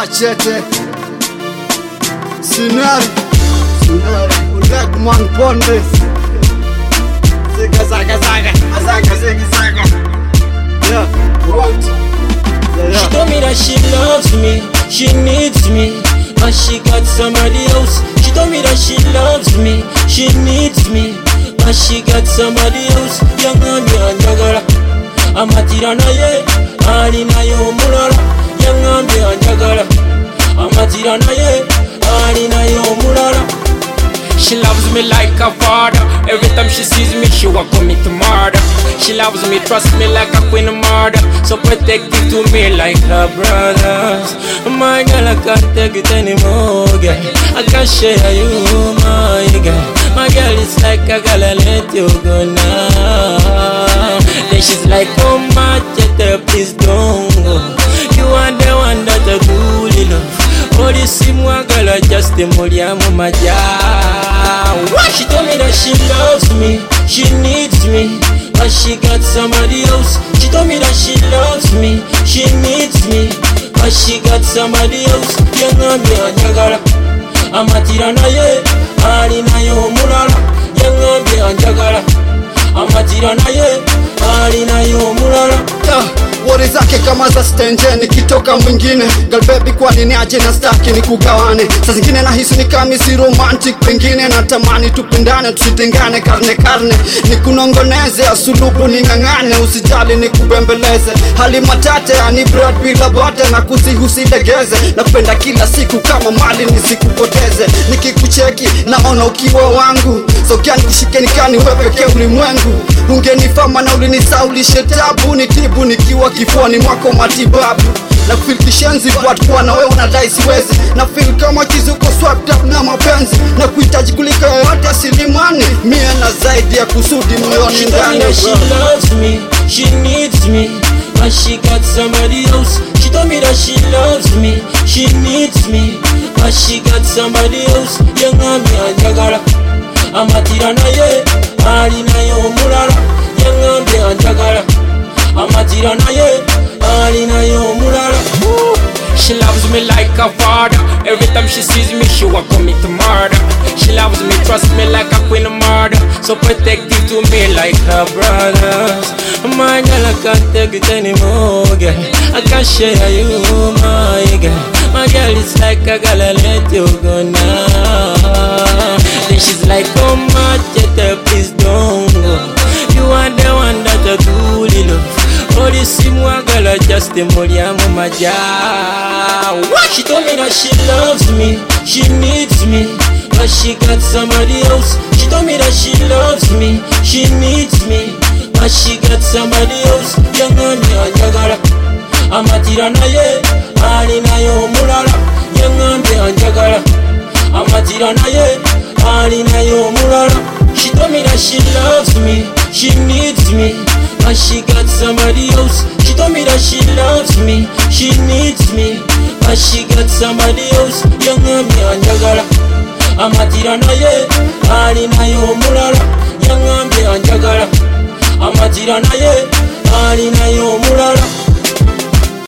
Machete Sinari Ulekman Ponde Zaga Yeah, what? Yeah. She told me that she loves me, she needs me, but she got somebody else. She told me that she loves me, she needs me, but she got somebody else. Young Njagala Amatira naye ali nayo omulala. Young Njagala Amatira naye ali nayo omulala. She loves me like a father. Every time she sees me, she won't commit to murder. She loves me, trust me like a queen mother. So protective to me like her brothers. My girl, I can't take it anymore, girl. I can't share you, my girl. My girl, it's like I gotta let you go now. Then she's like, oh Machete, please don't go. You are the one that I truly love. Polisi mwagala just Muriamu maja. She told me that she loves me, she needs me, but she got somebody else. She told me that she loves me, she needs me, but she got somebody else. Young Njagala Amatira naye ali nayo omulala. Young Njagala Amatira naye ali nayo omulala. Wori zake kama za stenje nikitoka mwingine. Girl baby kwa nini aje na staki ni kugawane. Saa zingine nahisi ni kama si romantic. Pengine natamani tupendane tusitengane karne. Nikunongoneze asulubu ningangane. Usijali nikubembeleze. Hali matate ani bread bila butter. Na kusihusilegeze. Napenda kila siku kama mali nisikupoteze. Nikikucheki naona ukiwa wangu. So kiani kishike nikani wewe pekee ulimwengu. Ungenifama na ulinisaulishe tabu. Nitibu nikiwa kifuani mwako matibabu. Na kufeel kishenzi but kuwa na wewe unadai siwezi. Na feel kama kizuko swapped up na mapenzi. Na kuhitaji kuliko yoyote asilimani. Mie na zaidi ya kusudi moyoni ndani. She loves me, she needs me, but she got somebody else. She told me that she loves me, she needs me, but she got somebody else. Young Njagala Amatira naye ali nayo omulala. Young Njagala Amatira naye ali nayo omulala. She loves me like a father. Every time she sees me, she won't commit to murder. She loves me, trust me like a queen mother. So protective to me like her brothers. My girl, I can't take it anymore, girl. I can't share you, my girl. My girl, it's like I gotta let you go now. Then she's like, oh Machete, please don't go. You are the one that I truly love. Polisi mwagala just Muriamu maja. She told me that she loves me, she needs me, but she got somebody else. She told me that she loves me, she needs me, but she got somebody else. Young Njagala Amatira naye ali nayo omulala. Young Njagala Amatira naye ali nayo omulala. She told me that she loves me, she needs me, but she got somebody else. She told me that she loves me, she needs me, but she got somebody else. Young Njagala Amatira naye ali nayo omulala. Young Njagala Amatira naye ali nayo omulala.